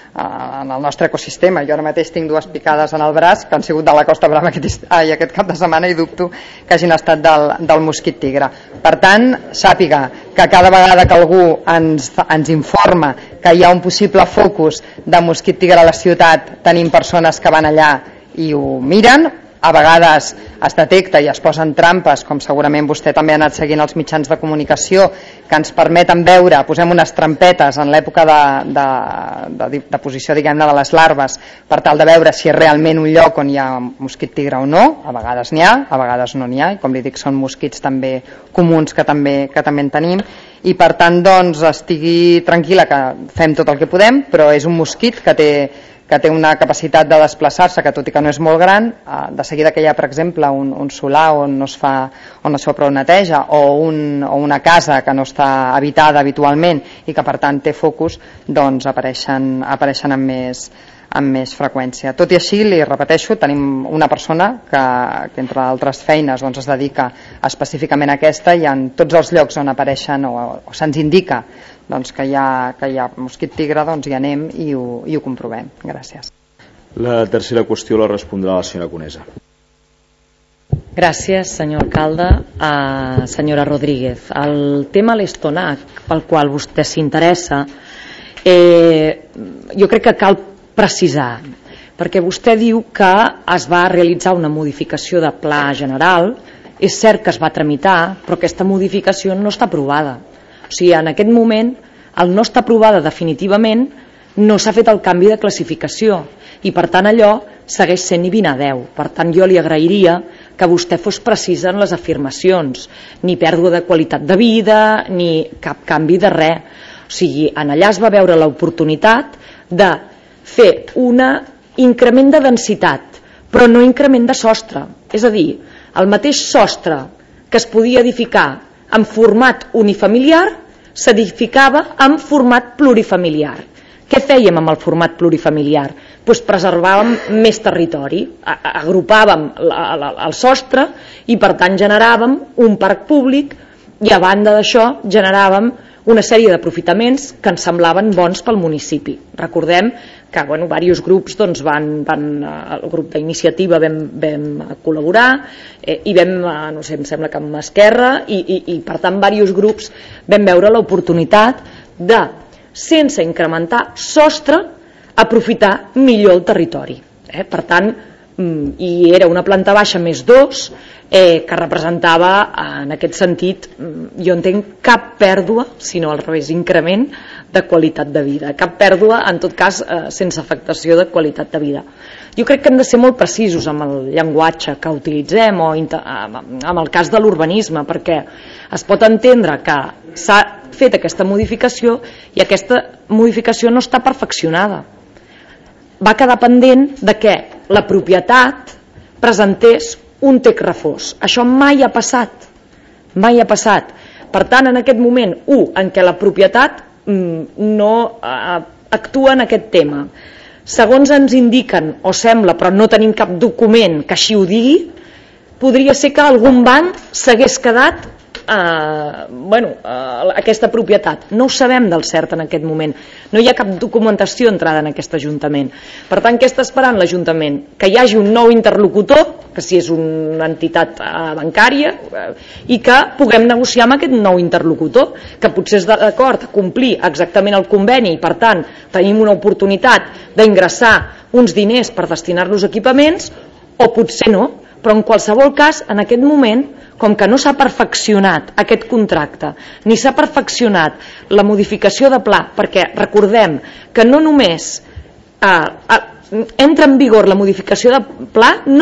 Speaker 2: en el nostre ecosistema. Jo ara mateix tinc dues picades en el braç que han sigut de la Costa Brava aquest, ai, aquest cap de setmana, i dubto que hagin estat del, del mosquit tigre. Per tant, sàpiga que cada vegada que algú ens, ens informa que hi ha un possible focus de mosquit tigre a la ciutat, tenim persones que van allà i ho miren. A vegades es detecta i es posen trampes, com segurament vostè també ha anat seguint els mitjans de comunicació, que ens permeten veure, posem unes trampetes en l'època de, de, de, de posició, diguem-ne, de les larves, per tal de veure si és realment un lloc on hi ha mosquit tigre o no. A vegades n'hi ha, a vegades no n'hi ha, i com li dic, són mosquits també comuns que també, que també en tenim, i per tant, doncs, estigui tranquil·la que fem tot el que podem, però és un mosquit que té que té una capacitat de desplaçar-se que tot i que no és molt gran, de seguida que hi ha per exemple un, un solar on no es fa, on no es fa prou neteja o, un, o una casa que no està habitada habitualment i que per tant té focus, doncs apareixen, apareixen amb més amb més freqüència. Tot i així, li repeteixo, tenim una persona que, que entre altres feines doncs, es dedica específicament a aquesta i en tots els llocs on apareixen o, o se'ns indica doncs, que, hi ha, que hi ha mosquit tigre, doncs hi anem i ho, i ho comprovem. Gràcies.
Speaker 1: La tercera qüestió la respondrà la senyora Conesa.
Speaker 11: Gràcies, senyor alcalde. Uh, senyora Rodríguez, el tema l'Estonac, pel qual vostè s'interessa, eh, jo crec que cal precisar, perquè vostè diu que es va realitzar una modificació de pla general, és cert que es va tramitar, però aquesta modificació no està aprovada. O sigui, en aquest moment, el no està aprovada definitivament, no s'ha fet el canvi de classificació i per tant allò segueix sent I vint a deu. Per tant, jo li agrairia que vostè fos precisa en les afirmacions, ni pèrdua de qualitat de vida, ni cap canvi de res. O sigui, en allà es va veure l'oportunitat de fer un increment de densitat, però no increment de sostre. És a dir, el mateix sostre que es podia edificar en format unifamiliar s'edificava en format plurifamiliar. Què fèiem amb el format plurifamiliar? Pues preservàvem més territori, agrupàvem el sostre i per tant generàvem un parc públic i a banda d'això generàvem una sèrie d'aprofitaments que ens semblaven bons pel municipi. Recordem que bueno, diversos grups doncs, van, van, el grup d'iniciativa vam, vam col·laborar eh, i vam, no sé, em sembla que amb Esquerra i, i, i per tant diversos grups vam veure l'oportunitat de, sense incrementar sostre, aprofitar millor el territori. Eh? Per tant, i era una planta baixa més dos, eh, que representava, en aquest sentit, jo entenc cap pèrdua, sinó al revés, increment de qualitat de vida. Cap pèrdua, en tot cas, eh, sense afectació de qualitat de vida. Jo crec que hem de ser molt precisos amb el llenguatge que utilitzem o amb el cas de l'urbanisme, perquè es pot entendre que s'ha fet aquesta modificació i aquesta modificació no està perfeccionada. Va quedar pendent de que la propietat presentés un tec refós. Això mai ha passat. Mai ha passat. Per tant, en aquest moment, u, en què la propietat no actua en aquest tema. Segons ens indiquen, o sembla, però no tenim cap document que així ho digui, podria ser que algun banc s'hagués quedat Uh, bueno, uh, aquesta propietat. No ho sabem del cert en aquest moment. No hi ha cap documentació entrada en aquest Ajuntament. Per tant, què està esperant l'Ajuntament? Que hi hagi un nou interlocutor, que si és una entitat uh, bancària, uh, i que puguem negociar amb aquest nou interlocutor, que potser és d'acord a complir exactament el conveni i per tant tenim una oportunitat d'ingressar uns diners per destinar-los a equipaments, o potser no. Però en qualsevol cas, en aquest moment, com que no s'ha perfeccionat aquest contracte, ni s'ha perfeccionat la modificació de pla, perquè recordem que no només eh, eh, entra en vigor la modificació de pla, no,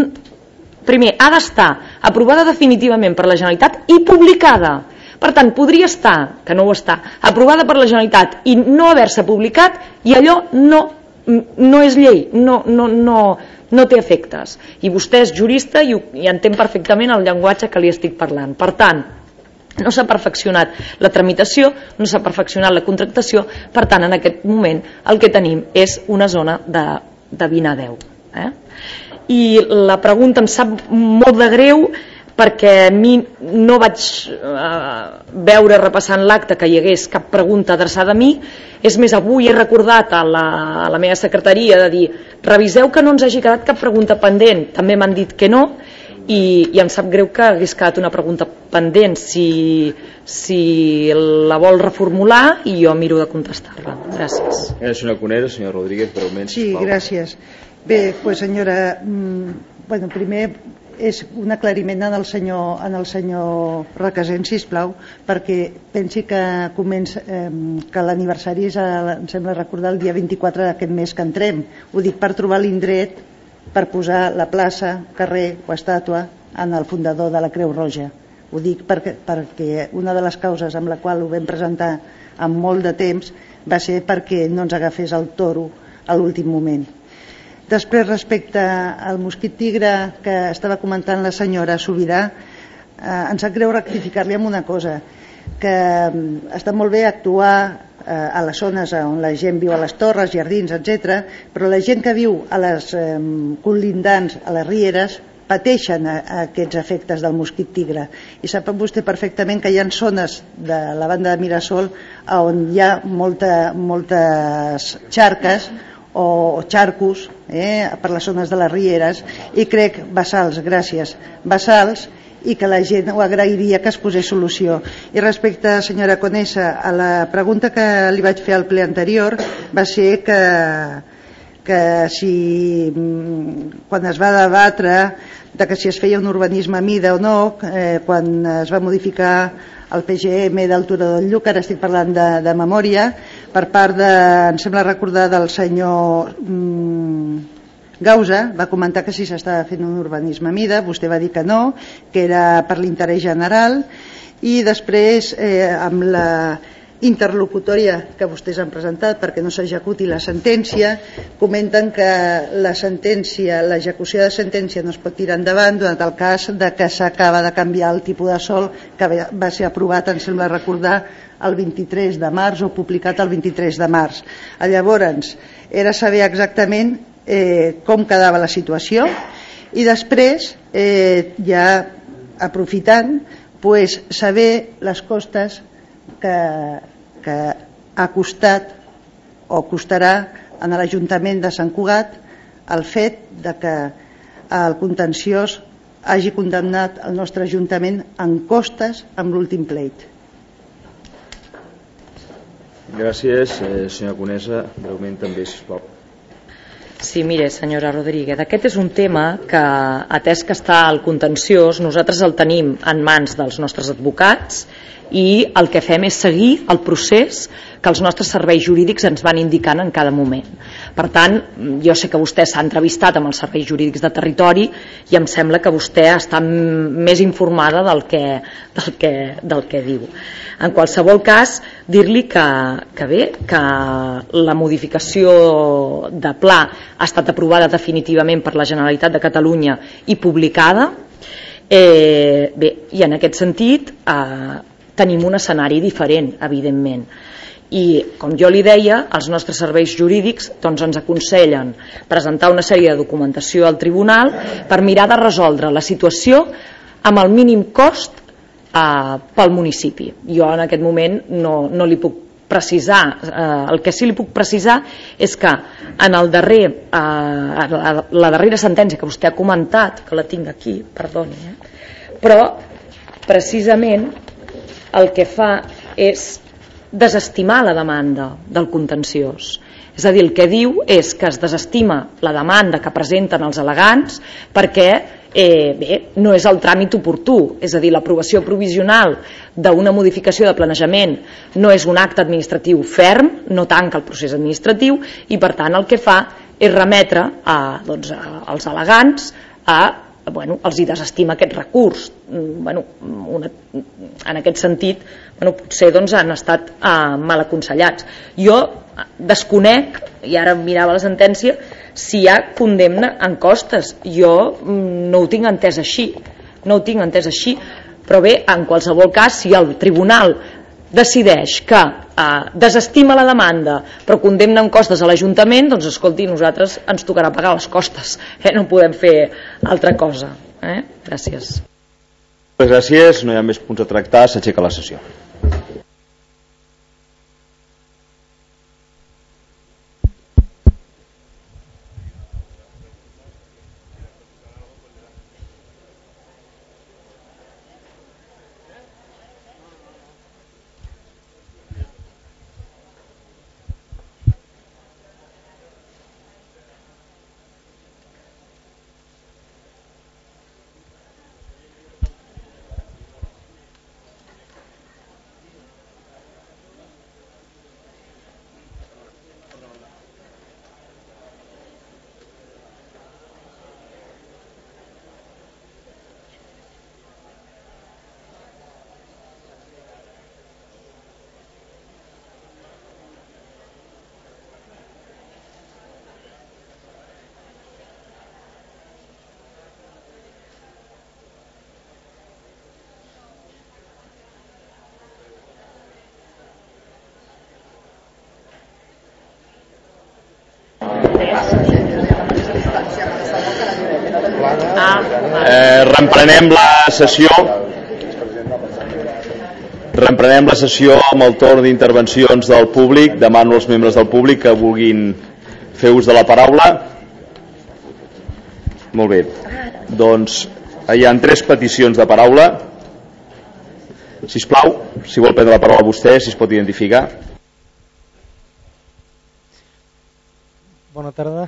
Speaker 11: primer, ha d'estar aprovada definitivament per la Generalitat i publicada. Per tant, podria estar, que no ho està, aprovada per la Generalitat i no haver-se publicat, i allò no, no és llei, no, no, no, no té efectes. I vostè és jurista i, i entén perfectament el llenguatge que li estic parlant. Per tant, no s'ha perfeccionat la tramitació, no s'ha perfeccionat la contractació, per tant, en aquest moment el que tenim és una zona de, de vint a deu. Eh? I la pregunta em sap molt de greu perquè a mi no vaig eh, veure repassant l'acte que hi hagués cap pregunta adreçada a mi. És més, avui he recordat a la, a la meva secretaria de dir reviseu que no ens hagi quedat cap pregunta pendent. També m'han dit que no i, i em sap greu que hagués quedat una pregunta pendent. Si, si la vol reformular i jo miro de contestar-la. Gràcies.
Speaker 1: Eh, senyora Conesa, senyora Rodríguez, breument.
Speaker 9: Sí, gràcies. Bé, pues senyora, mm, bueno, primer és un aclariment en el senyor, en el senyor Requesens, sisplau, perquè pensi que comença, eh, que l'aniversari és, a, em sembla recordar, el dia vint-i-quatre d'aquest mes que entrem. Ho dic per trobar l'indret per posar la plaça, carrer o estàtua en el fundador de la Creu Roja. Ho dic perquè, perquè una de les causes amb la qual ho vam presentar amb molt de temps va ser perquè no ens agafés el toro a l'últim moment. Després, respecte al mosquit tigre que estava comentant la senyora Subirà, eh, ens sap greu rectificar-li amb una cosa, que està molt bé actuar eh, a les zones on la gent viu a les torres, jardins, etcètera, però la gent que viu a les eh, colindants, a les rieres, pateixen a, a aquests efectes del mosquit tigre. I sap vostè perfectament que hi ha zones de la banda de Mirasol on hi ha molta, moltes xarques o xarcos eh, per les zones de les rieres, i crec, bassals, gràcies, bassals, i que la gent ho agrairia que es posés solució. I respecte, senyora Conesa, a la pregunta que li vaig fer al ple anterior, va ser que, que si quan es va debatre de que si es feia un urbanisme a mida o no, eh, quan es va modificar el P G M del Turó del Lluc, ara estic parlant de, de memòria, per part de, em sembla recordar, del senyor mm, Gausa, va comentar que si s'estava fent un urbanisme a mida, vostè va dir que no, que era per l'interès general, i després eh, amb la interlocutòria que vostès han presentat perquè no s'executi la sentència, comenten que la sentència, l'execució de sentència no es pot tirar endavant donat el cas de que s'acaba de canviar el tipus de sòl que va ser aprovat, em sembla recordar, el vint-i-tres de març o publicat el vint-i-tres de març. Llavors, era saber exactament eh, com quedava la situació, i després, eh, ja aprofitant, pues, saber les costes que, que ha costat o costarà en l'Ajuntament de Sant Cugat el fet de que el contenciós hagi condemnat el nostre Ajuntament en costes amb l'últim pleit.
Speaker 1: Gràcies, eh, senyora Conesa. Breument també, sisplau.
Speaker 11: Sí, mire, senyora Rodríguez, aquest és un tema que, atès que està al contenciós, nosaltres el tenim en mans dels nostres advocats i el que fem és seguir el procés que els nostres serveis jurídics ens van indicant en cada moment. Per tant, jo sé que vostè s'ha entrevistat amb els serveis jurídics de territori i em sembla que vostè està més informada del que, del que, del que diu. En qualsevol cas, dir-li que, que bé, que la modificació de pla ha estat aprovada definitivament per la Generalitat de Catalunya i publicada. Eh, bé, i en aquest sentit eh, tenim un escenari diferent, evidentment. I, com jo li deia, els nostres serveis jurídics doncs, ens aconsellen presentar una sèrie de documentació al tribunal per mirar de resoldre la situació amb el mínim cost eh, pel municipi. Jo en aquest moment no, no li puc precisar, eh, el que sí li puc precisar és que en el darrer, eh, la, la darrera sentència que vostè ha comentat, que la tinc aquí, perdoni, eh, però precisament el que fa és desestimar la demanda del contenciós. És a dir, el que diu és que es desestima la demanda que presenten els al·legants perquè eh, bé, no és el tràmit oportú, és a dir, l'aprovació provisional d'una modificació de planejament no és un acte administratiu ferm, no tanca el procés administratiu i per tant el que fa és remetre a, doncs, a, als al·legants a Bueno, els hi desestima aquest recurs. Bueno, una, en aquest sentit, bueno, potser doncs, han estat eh, mal aconsellats. Jo desconec, i ara mirava la sentència, si hi ha condemna en costes. Jo no ho tinc entès així, no ho tinc entès així, però bé, en qualsevol cas, si el tribunal decideix que eh, desestima la demanda però condemna en costes a l'Ajuntament, doncs escolti, nosaltres ens tocarà pagar les costes, eh? No podem fer altra cosa. Eh? Gràcies.
Speaker 1: Gràcies, no hi ha més punts a tractar, s'aixeca la sessió. Eh, reprenem la sessió. Reprenem la sessió amb el torn d'intervencions del públic. Demano als membres del públic que vulguin fer ús de la paraula. Molt bé. Doncs hi ha tres peticions de paraula. Sisplau, si vol prendre la paraula vostè, si es pot identificar.
Speaker 12: Bona tarda.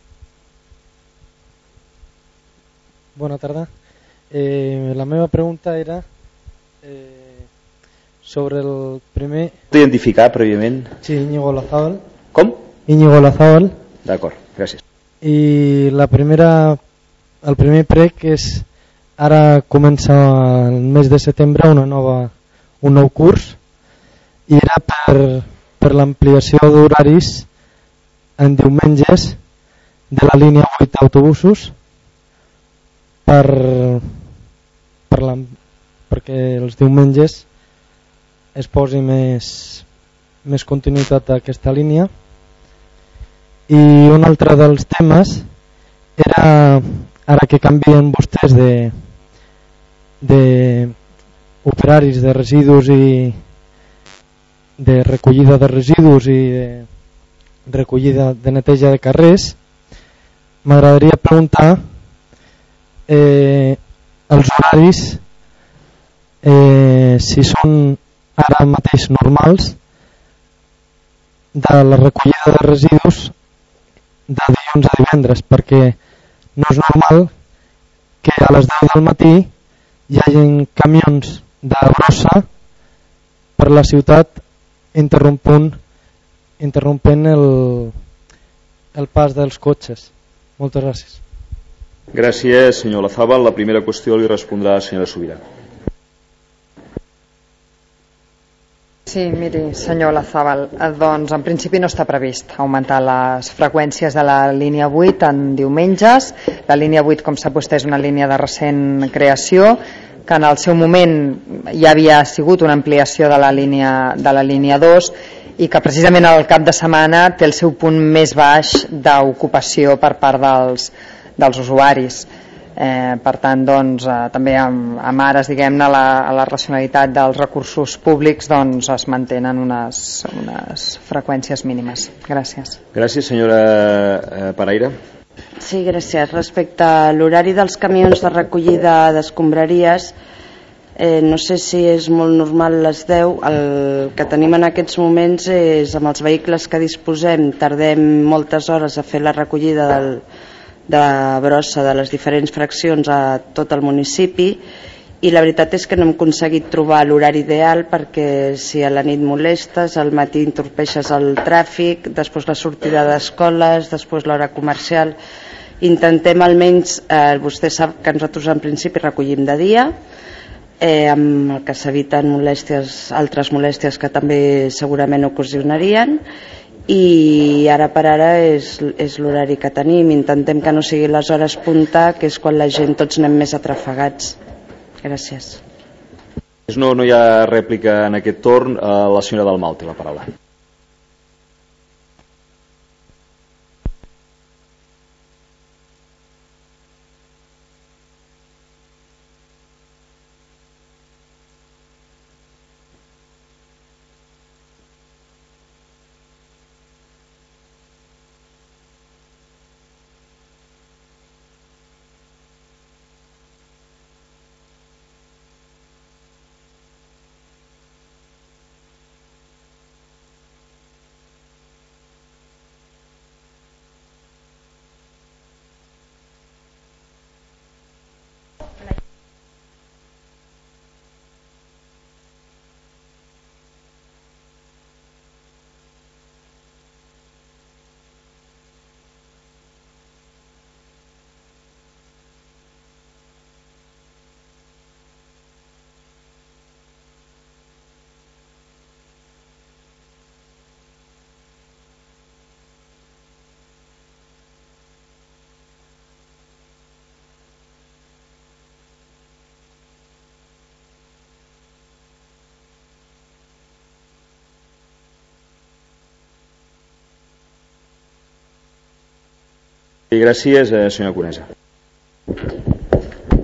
Speaker 12: Bona tarda. Eh, la meva pregunta era eh, sobre el primer...
Speaker 1: Pot identificar prèviament?
Speaker 12: Sí, Íñigo Olazábal.
Speaker 1: Com?
Speaker 12: Íñigo Olazábal.
Speaker 1: D'acord, gràcies.
Speaker 12: I la primera, el primer prec és, ara comença el mes de setembre una nova, un nou curs, i era per, per l'ampliació d'horaris en diumenges de la línia vuit d'autobusos per, per la, perquè els diumenges es posi més, més continuïtat d'aquesta línia. I un altre dels temes era, ara que canvien vostès de, de operaris de residus i de recollida de residus i de recollida de neteja de carrers, m'agradaria preguntar eh, els horaris eh, si són ara mateix normals de la recollida de residus de dilluns a divendres, perquè no és normal que a les deu del matí hi hagi camions de brossa per la ciutat interrompent interrompent el, el pas dels cotxes. Moltes gràcies.
Speaker 1: Gràcies, senyor Olazábal. La primera qüestió li respondrà la senyora Subirà.
Speaker 2: Sí, miri, senyor Olazábal, doncs en principi no està previst augmentar les freqüències de la línia vuit en diumenges. La línia vuit, com sap vostè, és una línia de recent creació, que en el seu moment ja havia sigut una ampliació de la línia, de la línia dos, i que precisament al cap de setmana té el seu punt més baix d'ocupació per part dels, dels usuaris. Eh, per tant, doncs, eh, també amb, amb ares, diguem-ne, la, la racionalitat dels recursos públics, doncs es mantenen unes, unes freqüències mínimes. Gràcies.
Speaker 1: Gràcies, senyora eh, Paraire.
Speaker 13: Sí, gràcies. Respecte a l'horari dels camions de recollida d'escombraries, eh, no sé si és molt normal les deu. El que tenim en aquests moments és, amb els vehicles que disposem, tardem moltes hores a fer la recollida del de brossa de les diferents fraccions a tot el municipi, i la veritat és que no hem aconseguit trobar l'horari ideal, perquè si a la nit molestes, al matí entorpeixes el tràfic, després la sortida d'escoles, després l'hora comercial. Intentem almenys, eh, vostè sap que nosaltres en principi recollim de dia, eh, amb el que s'eviten molèsties, altres molèsties que també segurament ocasionarien, i ara per ara és, és l'horari que tenim. Intentem que no sigui les hores punta, que és quan la gent tots anem més atrafegats. Gràcies.
Speaker 1: No, no hi ha rèplica en aquest torn. La senyora Dalmau té la paraula. Gràcies, senyora Conesa.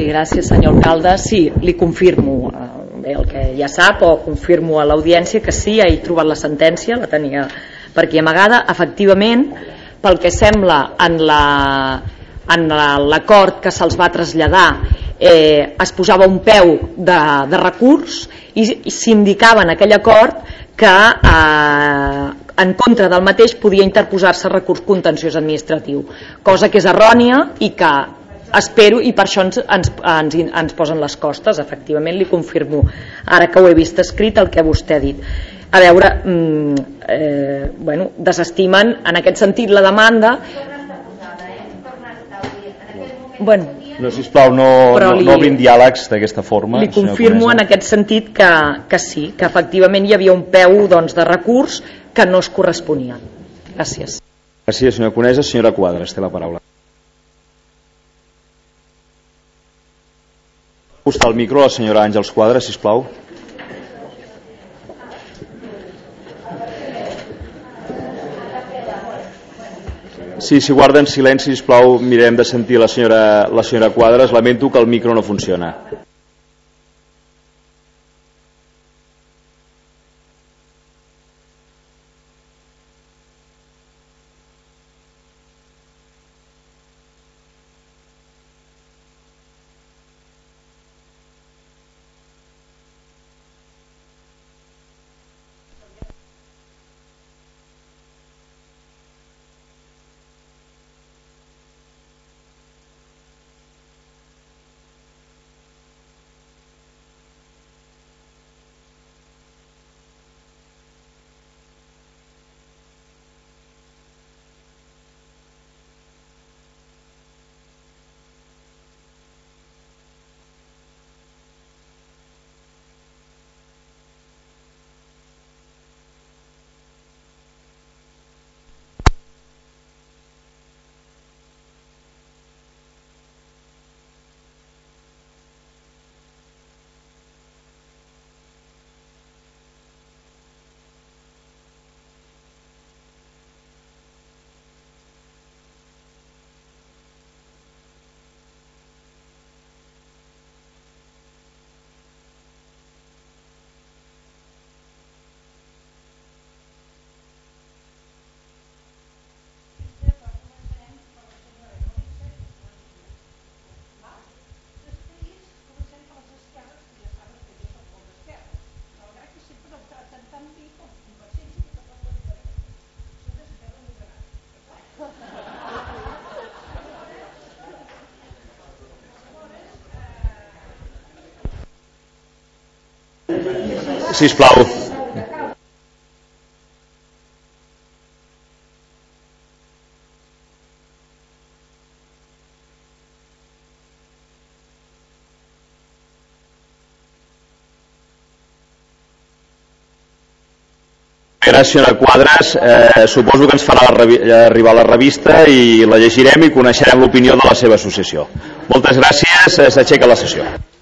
Speaker 11: Sí, gràcies, senyor alcalde. Sí, li confirmo bé el que ja sap, o confirmo a l'audiència que sí, he trobat la sentència, la tenia per aquí amagada. Efectivament, pel que sembla en la en l'acord que se'ls va traslladar, eh, es posava un peu de, de recurs i, i s'indicava en aquell acord que eh, en contra del mateix podia interposar-se recurs contenciós administratiu, cosa que és errònia i que espero, i per això ens, ens, ens, ens posen les costes. Efectivament, li confirmo, ara que ho he vist escrit, el que vostè ha dit. A veure, eh, bueno, desestimen en aquest sentit la demanda. Bueno,
Speaker 1: no, sisplau, no, no, no obrim diàlegs d'aquesta forma.
Speaker 11: Li confirmo en aquest sentit que, que sí, que efectivament hi havia un peu, doncs, de recurs que no es corresponia. Gràcies.
Speaker 1: Gràcies, senyora Conesa. Senyora Quadras, té la paraula. Acostar el micro a la senyora Àngels Quadras, sisplau. Sí, si guarden silenci, sisplau, mirem de sentir la senyora, la senyora Quadras. Lamento que el micro no funciona. Sisplau. Gràcies, senyora Quadras. Eh, suposo que ens farà arribar la revista i la llegirem i coneixerem l'opinió de la seva associació. Moltes gràcies. S'aixeca la sessió.